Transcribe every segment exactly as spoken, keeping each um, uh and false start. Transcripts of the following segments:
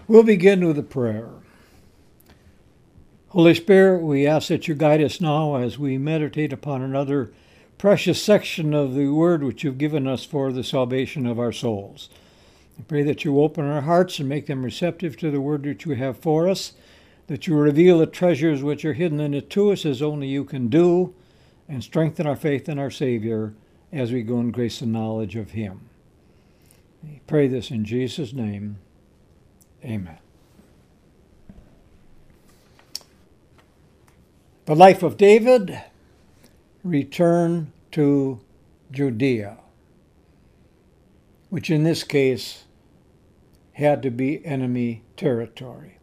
We'll begin with a prayer. Holy Spirit, we ask that you guide us now as we meditate upon another precious section of the Word which you've given us for the salvation of our souls. I pray that you open our hearts and make them receptive to the Word which you have for us, that you reveal the treasures which are hidden in it to us as only you can do, and strengthen our faith in our Savior as we go in grace and knowledge of him. We pray this in Jesus' name. Amen. The life of David, return to Judea, which in this case had to be enemy territory.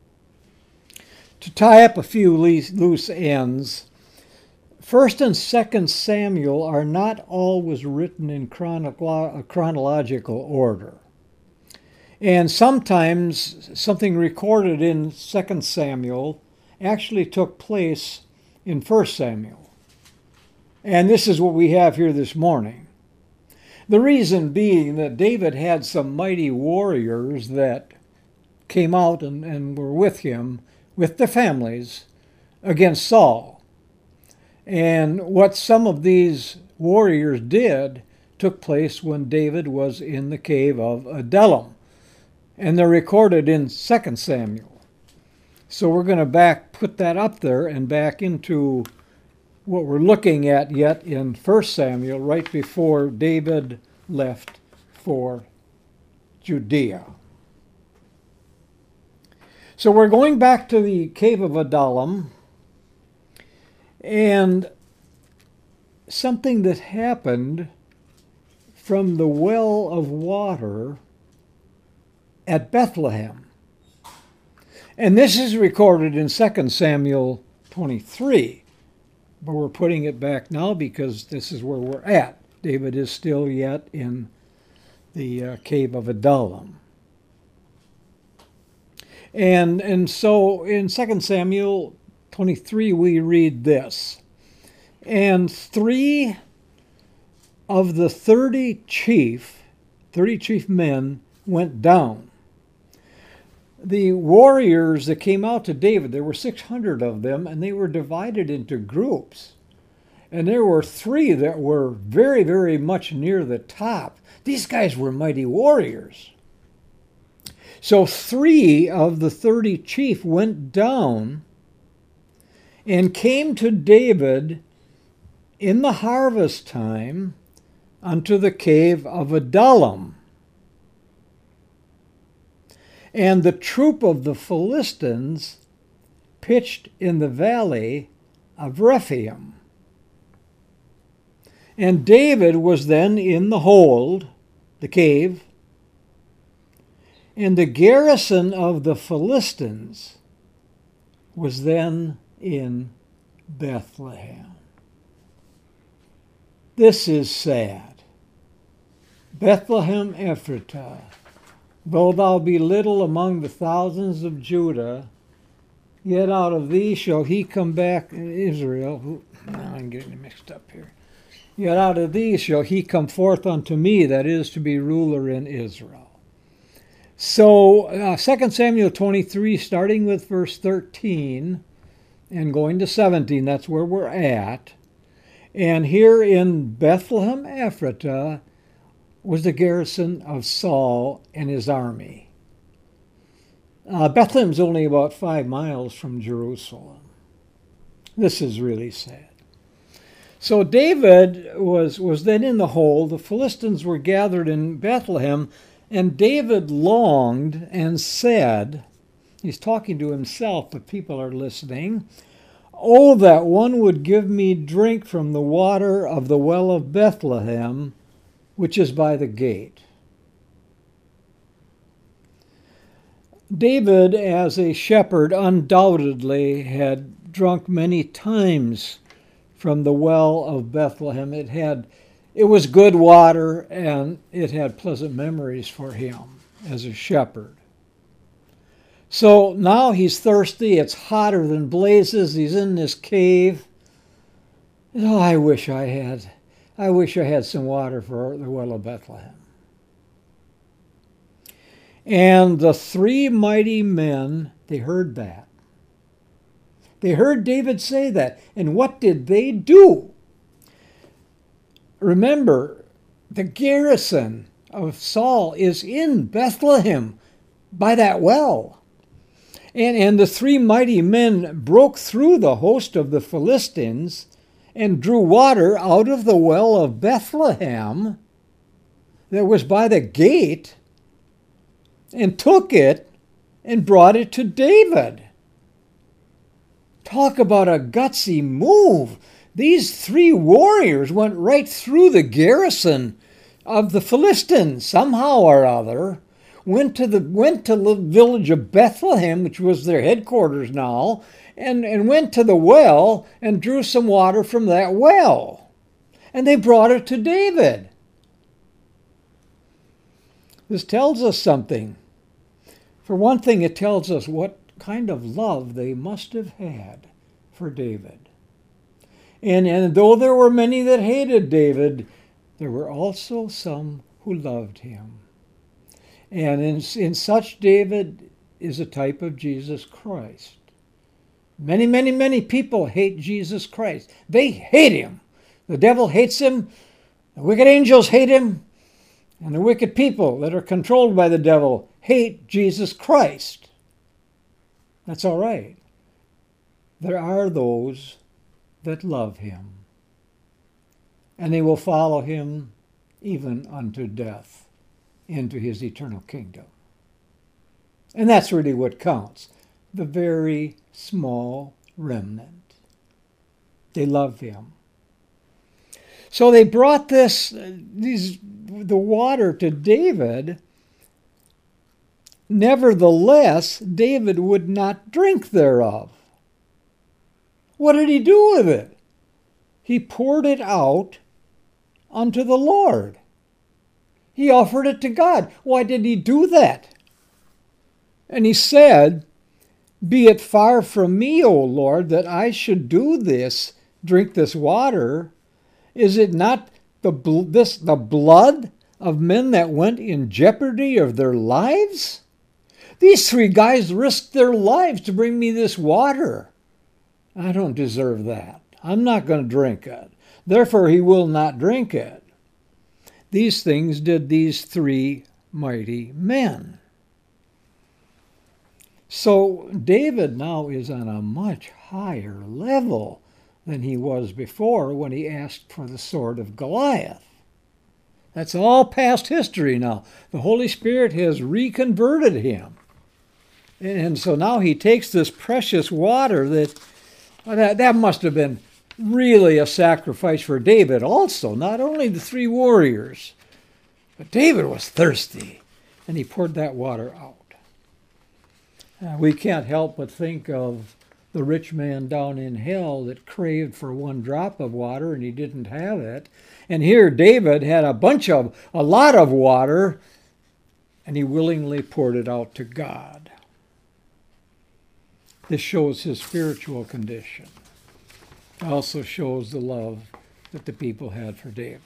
To tie up a few loose ends, First and Second Samuel are not always written in chronolo- chronological order. And sometimes something recorded in Second Samuel actually took place in First Samuel. And this is what we have here this morning. The reason being that David had some mighty warriors that came out and, and were with him, with their families, against Saul. And what some of these warriors did took place when David was in the cave of Adullam. And they're recorded in Second Samuel. So we're going to back put that up there and back into what we're looking at yet in First Samuel, right before David left for Judea. So we're going back to the cave of Adullam, and something that happened from the well of water at Bethlehem. And this is recorded in Second Samuel twenty-three. But we're putting it back now because this is where we're at. David is still yet in the uh, cave of Adullam. And, and so in Second Samuel twenty-three, we read this. And three of the thirty chief, thirty chief men went down. The warriors that came out to David, there were six hundred of them, and they were divided into groups. And there were three that were very, very much near the top. These guys were mighty warriors. So three of the thirty chief went down and came to David in the harvest time unto the cave of Adullam. And the troop of the Philistines pitched in the valley of Rephaim. And David was then in the hold, the cave, and the garrison of the Philistines was then in Bethlehem. This is sad. Bethlehem Ephratah, though thou be little among the thousands of Judah, yet out of thee shall he come back, Israel. I'm getting mixed up here. Yet out of thee shall he come forth unto me, that is to be ruler in Israel. So uh, Second Samuel twenty-three, starting with verse thirteen and going to seventeen, that's where we're at. And here in Bethlehem Ephratah was the garrison of Saul and his army. Uh, Bethlehem's only about five miles from Jerusalem. This is really sad. So David was, was then in the hold. The Philistines were gathered in Bethlehem, and David longed and said, he's talking to himself, but people are listening, "Oh, that one would give me drink from the water of the well of Bethlehem, which is by the gate." David, as a shepherd, undoubtedly had drunk many times from the well of Bethlehem. It had, it was good water, and it had pleasant memories for him as a shepherd. So now he's thirsty. It's hotter than blazes. He's in this cave. Oh, I wish I had, I wish I had some water for the well of Bethlehem. And the three mighty men, they heard that. They heard David say that. And what did they do? Remember, the garrison of Saul is in Bethlehem by that well. And, and the three mighty men broke through the host of the Philistines and drew water out of the well of Bethlehem that was by the gate and took it and brought it to David. Talk about a gutsy move. These three warriors went right through the garrison of the Philistines somehow or other, went to the went to the village of Bethlehem, which was their headquarters now, and, and went to the well and drew some water from that well. And they brought it to David. This tells us something. For one thing, it tells us what kind of love they must have had for David. And, and though there were many that hated David, there were also some who loved him. And in, in such, David is a type of Jesus Christ. Many, many, many people hate Jesus Christ. They hate him. The devil hates him. The wicked angels hate him. And the wicked people that are controlled by the devil hate Jesus Christ. That's all right. There are those that love him, and they will follow him even unto death into his eternal kingdom. And that's really what counts, the very small remnant. They love him. So they brought this, these, the water to David. Nevertheless, David would not drink thereof. What did he do with it? He poured it out unto the Lord. He offered it to God. Why did he do that? And he said, "Be it far from me, O Lord, that I should do this, drink this water. Is it not the this the blood of men that went in jeopardy of their lives? These three guys risked their lives to bring me this water. I don't deserve that. I'm not going to drink it. Therefore he will not drink it." These things did these three mighty men. So David now is on a much higher level than he was before when he asked for the sword of Goliath. That's all past history now. The Holy Spirit has reconverted him. And so now he takes this precious water that, that, that must have been really a sacrifice for David also, not only the three warriors, but David was thirsty, and he poured that water out. Uh, we can't help but think of the rich man down in hell that craved for one drop of water and he didn't have it. And here David had a bunch of, a lot of water, and he willingly poured it out to God. This shows his spiritual condition. It also shows the love that the people had for David.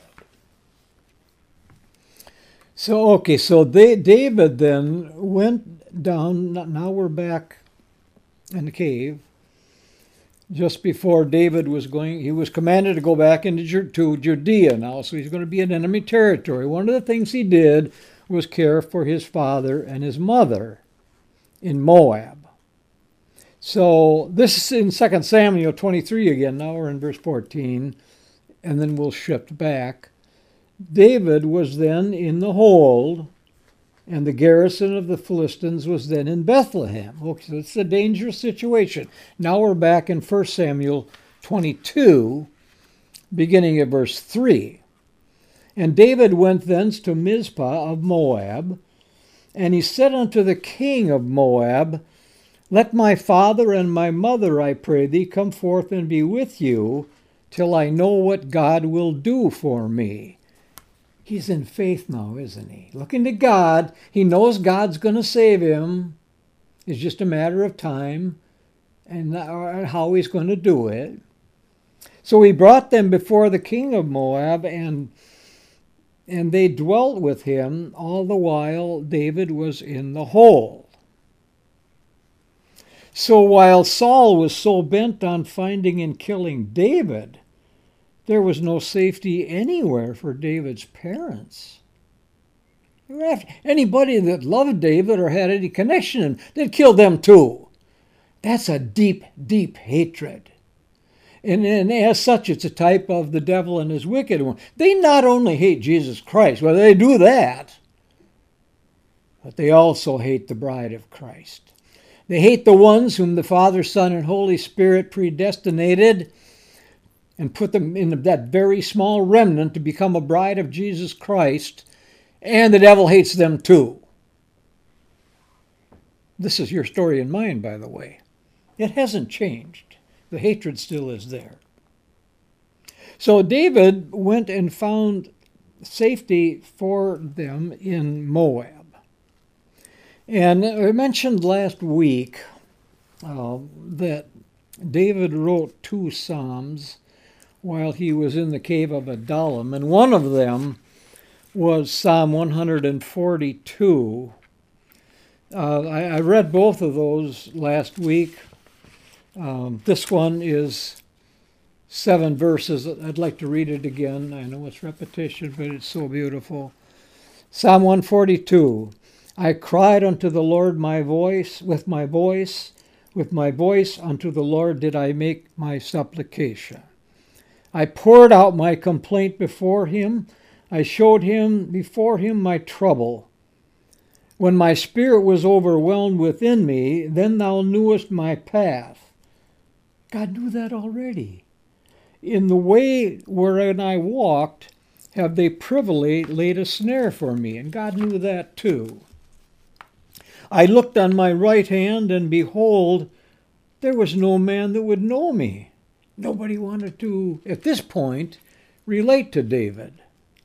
So, okay, so they, David then went down. Now we're back in the cave. Just before David was going, he was commanded to go back into to Judea now, so he's going to be in enemy territory. One of the things he did was care for his father and his mother in Moab. So this is in Second Samuel twenty-three again. Now we're in verse fourteen, and then we'll shift back. David was then in the hold, and the garrison of the Philistines was then in Bethlehem. Okay, so it's a dangerous situation. Now we're back in First Samuel twenty-two, beginning at verse three. And David went thence to Mizpah of Moab, and he said unto the king of Moab, "Let my father and my mother, I pray thee, come forth and be with you, till I know what God will do for me." He's in faith now, isn't he? Looking to God. He knows God's going to save him. It's just a matter of time and how he's going to do it. So he brought them before the king of Moab, and and they dwelt with him all the while David was in the hole. So while Saul was so bent on finding and killing David, there was no safety anywhere for David's parents. Anybody that loved David or had any connection, they'd kill them too. That's a deep, deep hatred. And, and as such, it's a type of the devil and his wicked one. They not only hate Jesus Christ, well, they do that, but they also hate the bride of Christ. They hate the ones whom the Father, Son, and Holy Spirit predestinated and put them in that very small remnant to become a bride of Jesus Christ, and the devil hates them too. This is your story and mine, by the way. It hasn't changed. The hatred still is there. So David went and found safety for them in Moab. And I mentioned last week uh, that David wrote two psalms while he was in the cave of Adullam, and one of them was Psalm one forty-two. Uh, I, I read both of those last week. Um, this one is seven verses. I'd like to read it again. I know it's repetition, but it's so beautiful. Psalm one forty-two. I cried unto the Lord my voice, with my voice, with my voice unto the Lord did I make my supplication. I poured out my complaint before him. I showed him before him my trouble. When my spirit was overwhelmed within me, then thou knewest my path. God knew that already. In the way wherein I walked, have they privily laid a snare for me, and God knew that too. I looked on my right hand, and behold, there was no man that would know me. Nobody wanted to, at this point, relate to David.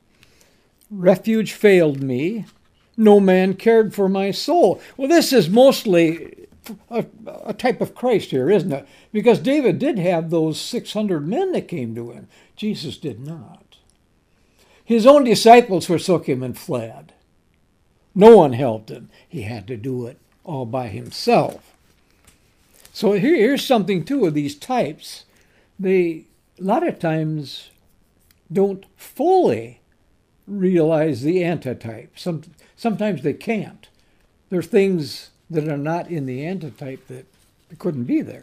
Refuge failed me. No man cared for my soul. Well, this is mostly a, a type of Christ here, isn't it? Because David did have those six hundred men that came to him. Jesus did not. His own disciples forsook him and fled. No one helped him. He had to do it all by himself. So here, here's something, too, of these types. They, a lot of times, don't fully realize the antitype. Some, sometimes they can't. There are things that are not in the antitype that couldn't be there.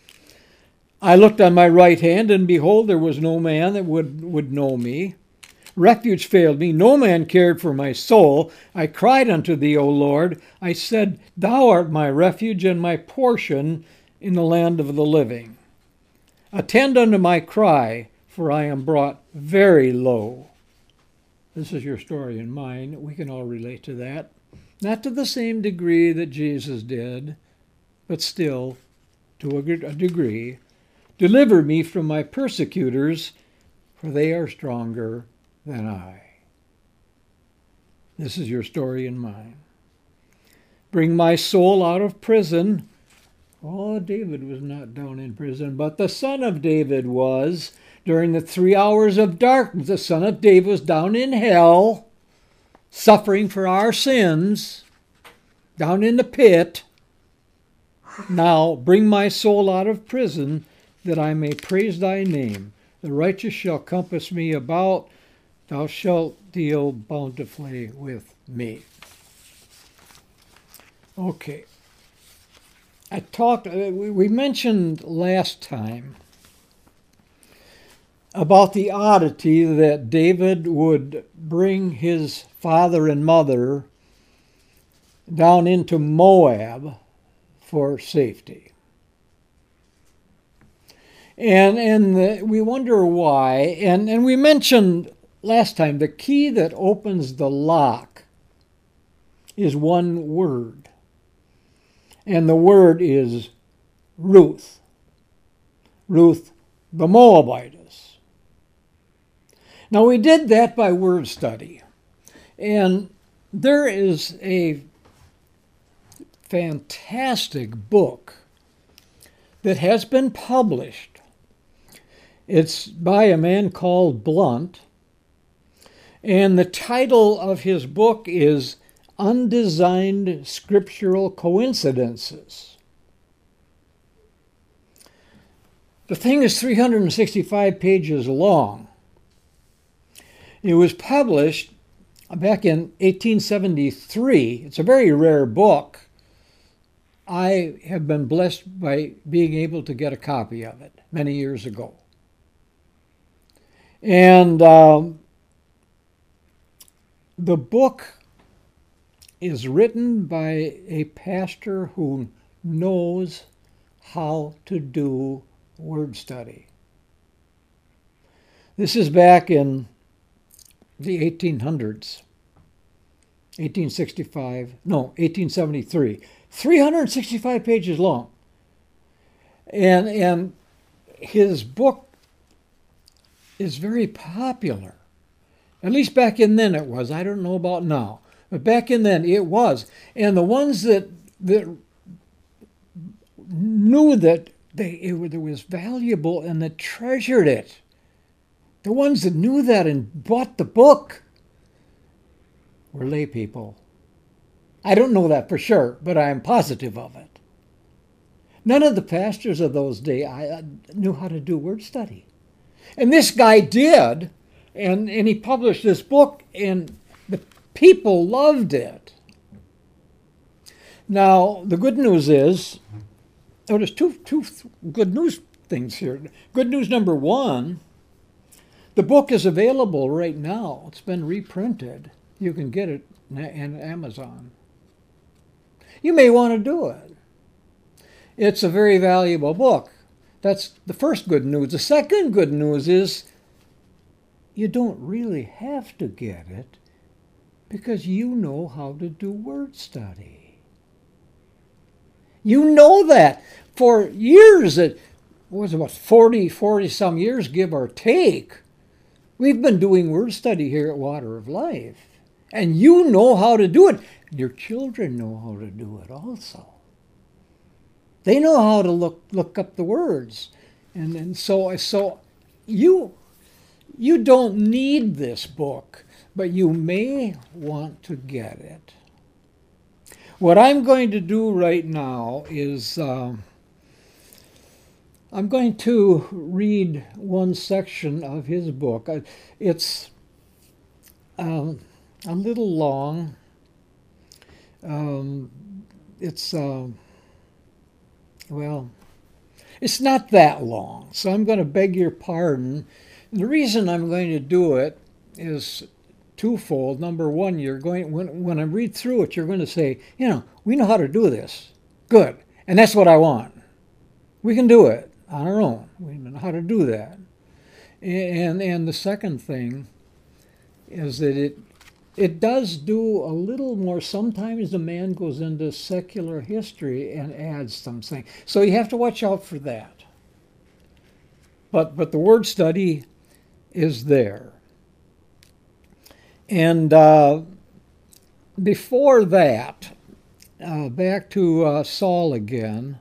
I looked on my right hand, and behold, there was no man that would, would know me. Refuge failed me. No man cared for my soul. I cried unto thee, O Lord. I said, Thou art my refuge and my portion in the land of the living. Attend unto my cry, for I am brought very low. This is your story and mine. We can all relate to that. Not to the same degree that Jesus did, but still to a degree. Deliver me from my persecutors, for they are stronger than I. This is your story and mine. Bring my soul out of prison. Oh, David was not down in prison, but the son of David was. During the three hours of darkness, the son of David was down in hell, suffering for our sins, down in the pit. Now bring my soul out of prison, that I may praise thy name. The righteous shall compass me about. Thou shalt deal bountifully with me. Okay. I talked, we mentioned last time about the oddity that David would bring his father and mother down into Moab for safety. And and the, we wonder why. And, and we mentioned last time the key that opens the lock is one word. And the word is Ruth. Ruth the Moabitess. Now we did that by word study. And there is a fantastic book that has been published. It's by a man called Blunt. And the title of his book is Undesigned Scriptural Coincidences. The thing is three hundred sixty-five pages long. It was published back in eighteen seventy-three. It's a very rare book. I have been blessed by being able to get a copy of it many years ago. And um, the book is written by a pastor who knows how to do word study. This is back in the eighteen hundreds, eighteen sixty-five, no, eighteen seventy-three. three hundred sixty-five pages long. And, and his book is very popular. At least back in then it was. I don't know about now. But back in then it was. And the ones that, that knew that they, it, it was valuable and that treasured it, the ones that knew that and bought the book were lay people. I don't know that for sure, but I am positive of it. None of the pastors of those days I, knew how to do word study. And this guy did, and, and he published this book, and the people loved it. Now, the good news is, oh, there's two, two good news things here. Good news number one, the book is available right now. It's been reprinted. You can get it on Amazon. You may want to do it. It's a very valuable book. That's the first good news. The second good news is you don't really have to get it because you know how to do word study. You know that. For years, it was about forty, forty some years, give or take, we've been doing word study here at Water of Life. And you know how to do it. Your children know how to do it also. They know how to look look up the words. And, and so, so you, you don't need this book, but you may want to get it. What I'm going to do right now is um, I'm going to read one section of his book. It's um, a little long. Um, it's, uh, well, it's not that long, so I'm going to beg your pardon. And the reason I'm going to do it is twofold. Number one, you're going when when I read through it, you're going to say, you know, we know how to do this. Good. And that's what I want. We can do it on our own. We know how to do that. And and the second thing is that it it does do a little more. Sometimes the man goes into secular history and adds something. So you have to watch out for that. But but the word study is there. And uh, before that, uh, back to uh, Saul again,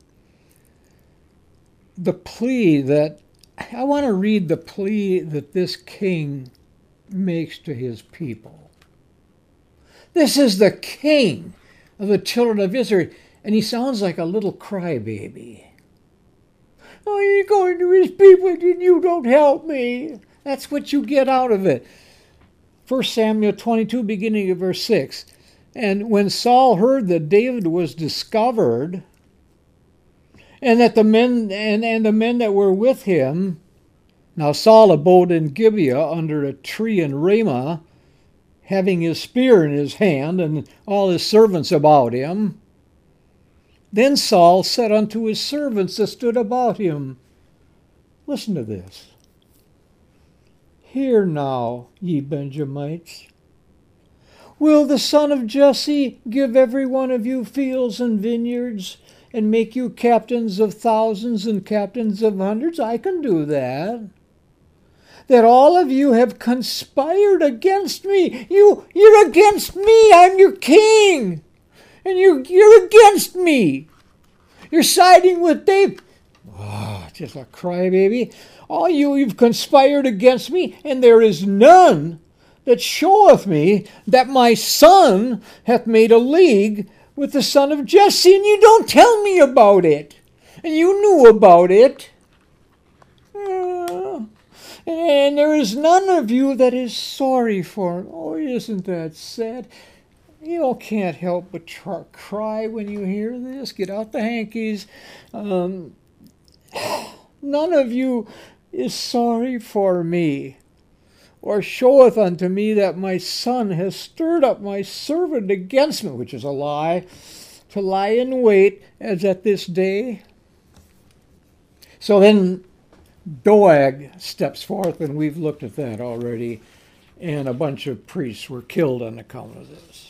the plea that, I want to read the plea that this king makes to his people. This is the king of the children of Israel, and he sounds like a little crybaby. Oh, you're going to his people and you don't help me. That's what you get out of it. First Samuel twenty-two, beginning of verse six. And when Saul heard that David was discovered, and that the men and, and the men that were with him, now Saul abode in Gibeah under a tree in Ramah, having his spear in his hand, and all his servants about him. Then Saul said unto his servants that stood about him, listen to this. Hear now, ye Benjamites. Will the son of Jesse give every one of you fields and vineyards, and make you captains of thousands and captains of hundreds? I can do that. That all of you have conspired against me. You, you're against me. I'm your king. And you, you're against me. You're siding with David. Oh, just a crybaby. All you, you've conspired against me, and there is none that showeth me that my son hath made a league with the son of Jesse, and you don't tell me about it. And you knew about it. Uh, and there is none of you that is sorry for him. Oh, isn't that sad? You all can't help but try, cry when you hear this. Get out the hankies. Um, none of you is sorry for me, or showeth unto me that my son has stirred up my servant against me, which is a lie, to lie in wait as at this day. So then Doeg steps forth, and we've looked at that already, and a bunch of priests were killed on account of this.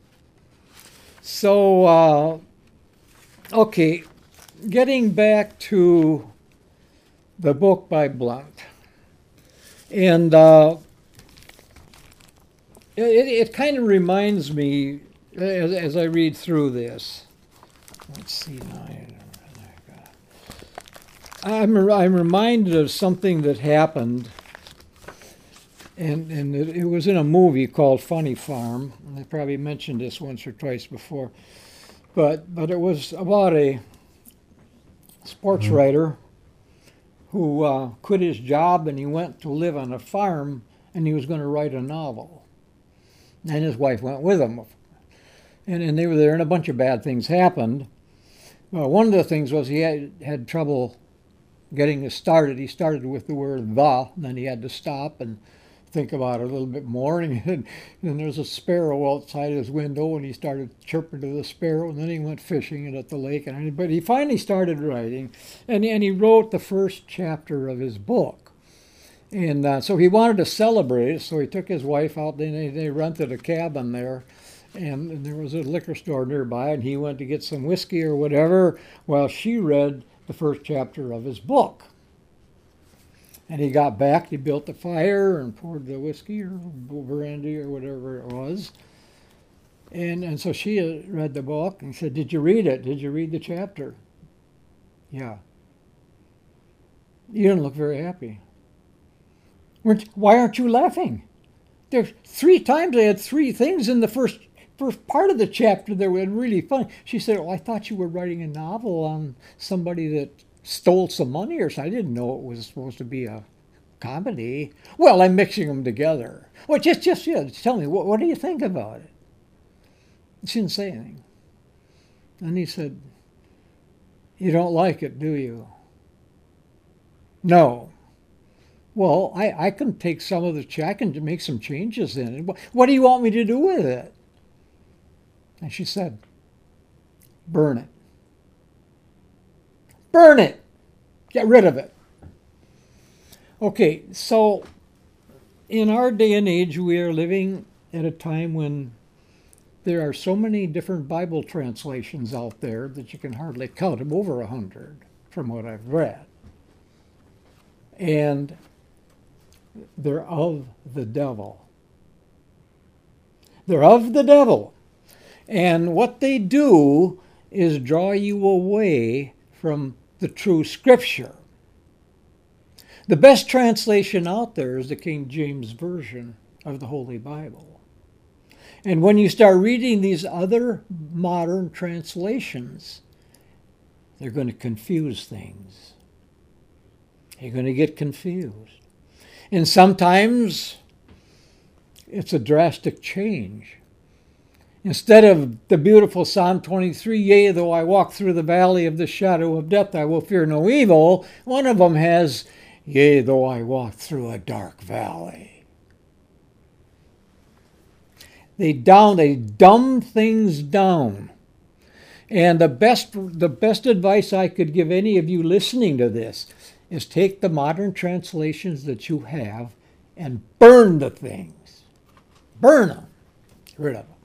So, uh, okay, getting back to the book by Blount. And uh, it, it kind of reminds me, as, as I read through this, let's see now. I'm, I'm reminded of something that happened, and, and it, it was in a movie called Funny Farm. I probably mentioned this once or twice before, but, but it was about a sports mm-hmm. writer who uh, quit his job and he went to live on a farm, and he was going to write a novel. And his wife went with him. And, and they were there, and a bunch of bad things happened. Well, one of the things was he had, had trouble getting it started. He started with the word the, and then he had to stop and think about it a little bit more. And, and then there was a sparrow outside his window, and he started chirping to the sparrow, and then he went fishing at the lake. And but he finally started writing, and, and he wrote the first chapter of his book. And uh, so he wanted to celebrate it, so he took his wife out, and they, they rented a cabin there. And, and there was a liquor store nearby, and he went to get some whiskey or whatever while she read the first chapter of his book. And he got back, he built the fire and poured the whiskey or brandy or whatever it was. And and so she read the book and said, "Did you read it? Did you read the chapter?" "Yeah." "You didn't look very happy." "Why aren't you laughing? There's three times I had three things in the first first part of the chapter that were really funny." She said, "Oh, I thought you were writing a novel on somebody that stole some money or something. I didn't know it was supposed to be a comedy." "Well, I'm mixing them together." "Well, just, just, yeah, tell me, what, what do you think about it?" She didn't say anything. And he said, "You don't like it, do you?" "No." "Well, I, I can take some of the, ch- I can make some changes in it. What, what do you want me to do with it?" And she said, "Burn it. Burn it. Get rid of it." Okay, so in our day and age, we are living at a time when there are so many different Bible translations out there that you can hardly count them, over a hundred from what I've read. And they're of the devil. They're of the devil. And what they do is draw you away from the true Scripture. The best translation out there is the King James Version of the Holy Bible. And when you start reading these other modern translations, they're going to confuse things. You're going to get confused. And sometimes it's a drastic change. Instead of the beautiful Psalm twenty-three, "Yea, though I walk through the valley of the shadow of death, I will fear no evil," one of them has, "Yea, though I walk through a dark valley." They down, they dumb things down. And the best, the best advice I could give any of you listening to this is take the modern translations that you have and burn the things. Burn them. Get rid of them.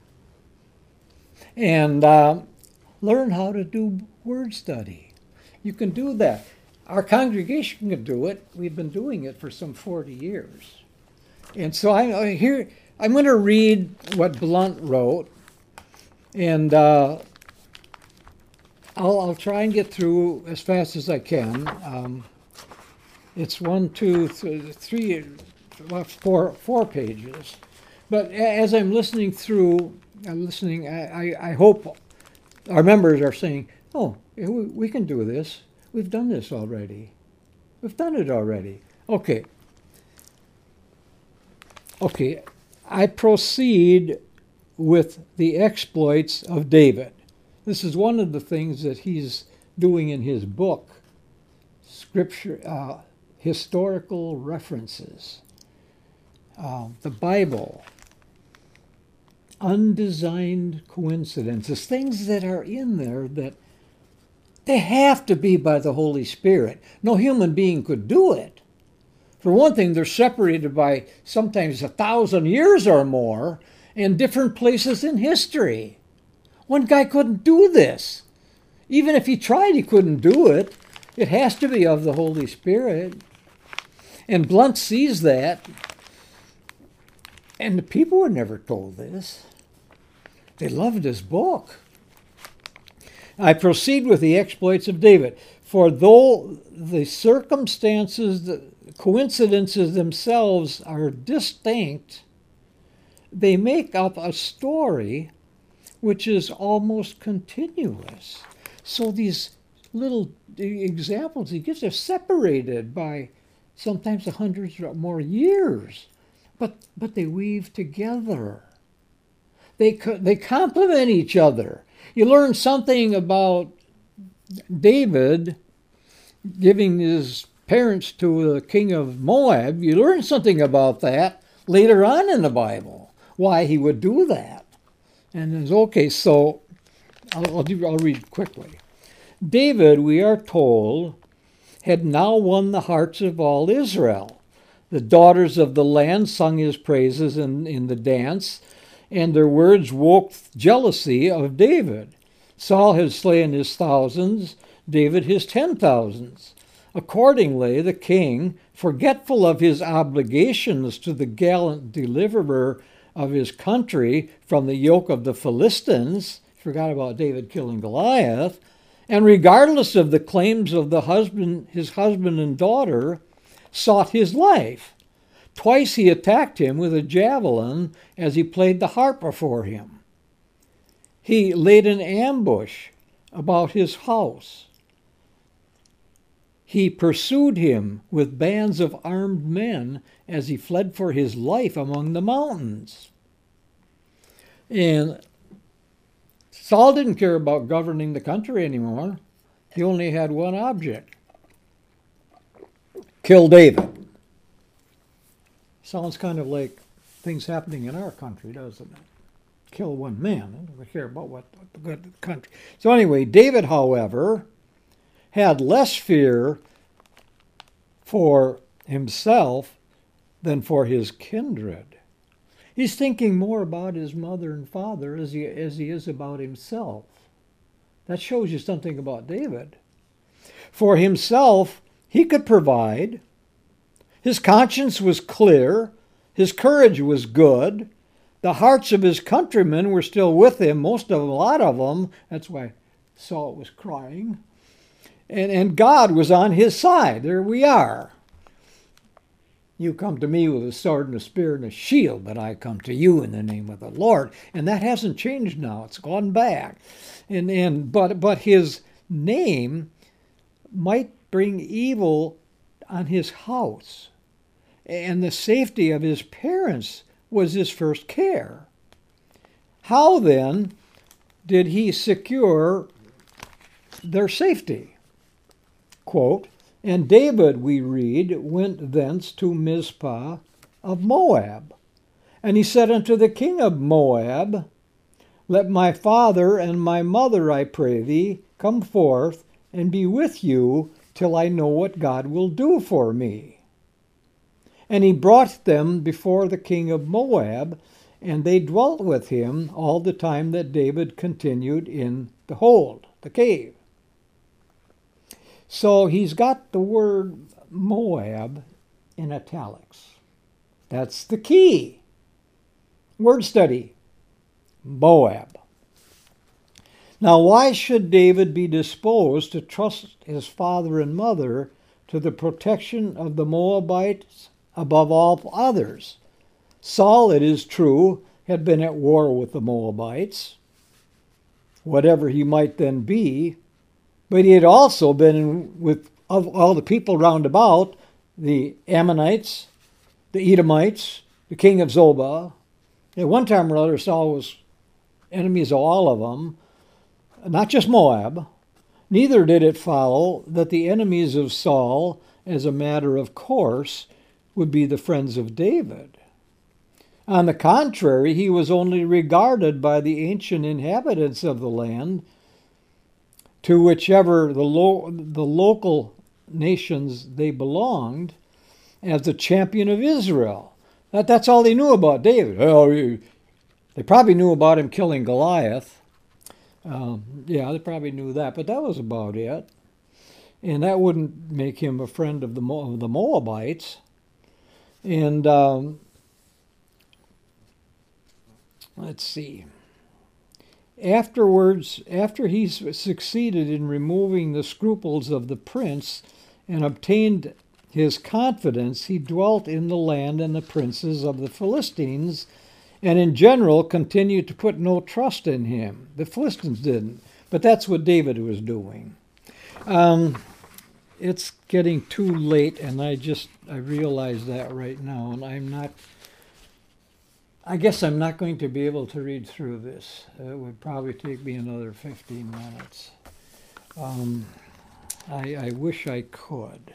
And uh, learn how to do word study. You can do that. Our congregation can do it. We've been doing it for some forty years. And so I, I here I'm going to read what Blount wrote, and uh, I'll, I'll try and get through as fast as I can. Um, it's one, two, th- three, well, four, four pages. But as I'm listening through, I'm listening, I, I, I hope our members are saying, oh, we, we can do this. We've done this already. We've done it already. Okay. Okay, I proceed with the exploits of David. This is one of the things that he's doing in his book, Scripture, uh, historical references, uh, the Bible, undesigned coincidences, things that are in there that they have to be by the Holy Spirit. No human being could do it. For one thing, they're separated by sometimes a thousand years or more in different places in history. One guy couldn't do this. Even if he tried, he couldn't do it. It has to be of the Holy Spirit. And Blunt sees that. And the people were never told this. They loved his book. I proceed with the exploits of David. For though the circumstances, the coincidences themselves are distinct, they make up a story which is almost continuous. So these little examples he gives are separated by sometimes hundreds or more years, but but they weave together. They they complement each other. You learn something about David giving his parents to the king of Moab. You learn something about that later on in the Bible, why he would do that. And it's okay, so I'll, I'll, do, I'll read quickly. David, we are told, had now won the hearts of all Israel. The daughters of the land sung his praises in, in the dance, and their words woke jealousy of David. Saul had slain his thousands, David his ten thousands. Accordingly, the king, forgetful of his obligations to the gallant deliverer of his country from the yoke of the Philistines, forgot about David killing Goliath, and regardless of the claims of the husband, his husband and daughter, sought his life. Twice he attacked him with a javelin as he played the harp before him. He laid an ambush about his house. He pursued him with bands of armed men as he fled for his life among the mountains. And Saul didn't care about governing the country anymore. He only had one object: kill David. Sounds kind of like things happening in our country, doesn't it? Kill one man. I don't care about what, what the good of the country. So anyway, David, however, had less fear for himself than for his kindred. He's thinking more about his mother and father as he, as he is about himself. That shows you something about David. For himself, he could provide. His conscience was clear. His courage was good. The hearts of his countrymen were still with him, most of them, a lot of them. That's why Saul was crying. And, and God was on his side. There we are. You come to me with a sword and a spear and a shield, but I come to you in the name of the Lord. And that hasn't changed now. It's gone back. And, and but but his name might bring evil on his house. And the safety of his parents was his first care. How then did he secure their safety? Quote, and David, we read, went thence to Mizpah of Moab. And he said unto the king of Moab, let my father and my mother, I pray thee, come forth and be with you till I know what God will do for me. And he brought them before the king of Moab, and they dwelt with him all the time that David continued in the hold, the cave. So he's got the word Moab in italics. That's the key. Word study. Moab. Now, why should David be disposed to trust his father and mother to the protection of the Moabites above all others? Saul, it is true, had been at war with the Moabites, whatever he might then be, but he had also been with all the people round about, the Ammonites, the Edomites, the king of Zobah. At one time or other, Saul was enemies of all of them, not just Moab. Neither did it follow that the enemies of Saul, as a matter of course, would be the friends of David. On the contrary, he was only regarded by the ancient inhabitants of the land, to whichever the, lo- the local nations they belonged, as the champion of Israel. That, that's all they knew about David. Well, they probably knew about him killing Goliath. Um, yeah, they probably knew that, but that was about it. And that wouldn't make him a friend of the, Mo- of the Moabites. And um, let's see. Afterwards, after he succeeded in removing the scruples of the prince and obtained his confidence, he dwelt in the land and the princes of the Philistines, and in general continued to put no trust in him. The Philistines didn't, but that's what David was doing. Um, it's getting too late, and I just I realize that right now, and I'm not. I guess I'm not going to be able to read through this. It would probably take me another fifteen minutes. Um, I, I wish I could.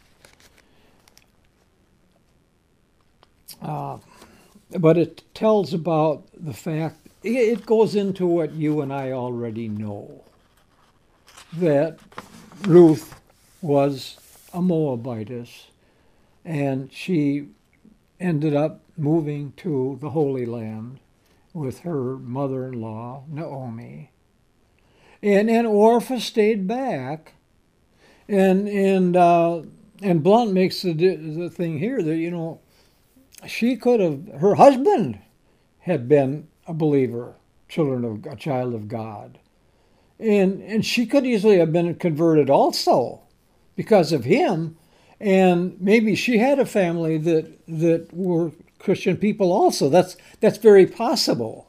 Uh, but it tells about the fact, it goes into what you and I already know, that Ruth was a Moabitess, and she ended up moving to the Holy Land with her mother-in-law, Naomi. And, and Orpah stayed back. And and uh, and Blunt makes the, the thing here that, you know, she could have, her husband had been a believer, children of a child of God. And and she could easily have been converted also because of him. And maybe she had a family that that were Christian people also. That's that's very possible.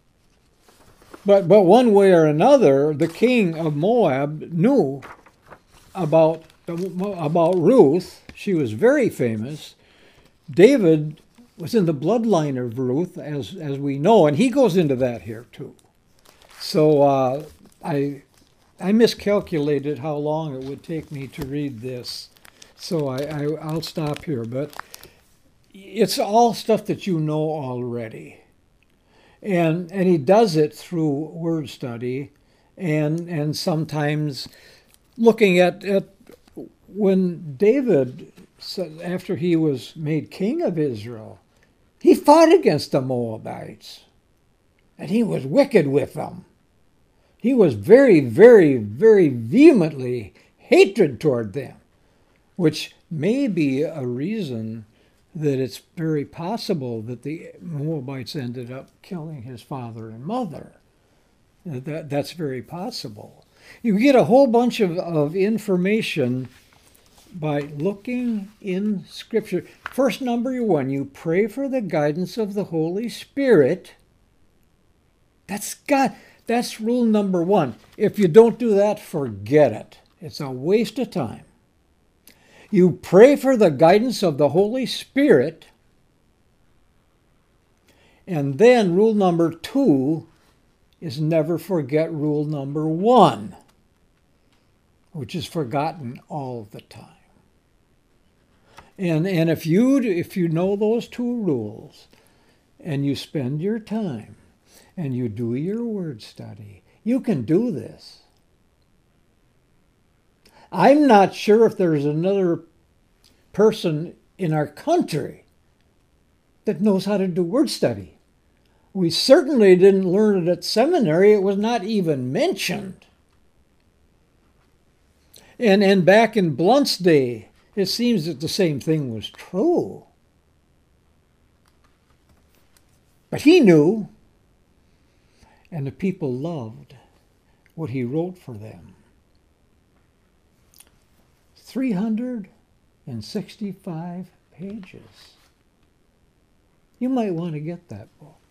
But but one way or another, the king of Moab knew about about Ruth. She was very famous. David was in the bloodline of Ruth, as as we know, and he goes into that here too. So uh, I I miscalculated how long it would take me to read this. So I, I, I'll stop here, but it's all stuff that you know already. And and he does it through word study and and sometimes looking at, at when David, after he was made king of Israel, he fought against the Moabites. And he was wicked with them. He was very, very, very vehemently hatred toward them, which may be a reason that it's very possible that the Moabites ended up killing his father and mother. That, that's very possible. You get a whole bunch of, of information by looking in Scripture. First, number one, you pray for the guidance of the Holy Spirit. That's God. That's rule number one. If you don't do that, forget it. It's a waste of time. You pray for the guidance of the Holy Spirit. And then rule number two is never forget rule number one, which is forgotten all the time. And, and if you if you know those two rules and you spend your time and you do your word study, you can do this. I'm not sure if there's another person in our country that knows how to do word study. We certainly didn't learn it at seminary. It was not even mentioned. And, and back in Blunt's day, it seems that the same thing was true. But he knew, and the people loved what he wrote for them. three hundred sixty-five pages. You might want to get that book.